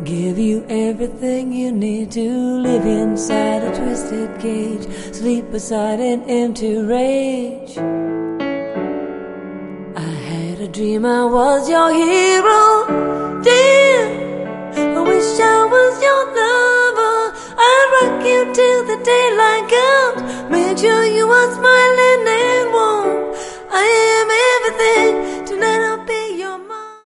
Give you everything you need to live inside a twisted cage, sleep beside an empty rage. I had a dream I was your hero, dear. I wish I was your lover. I'd rock you till the daylight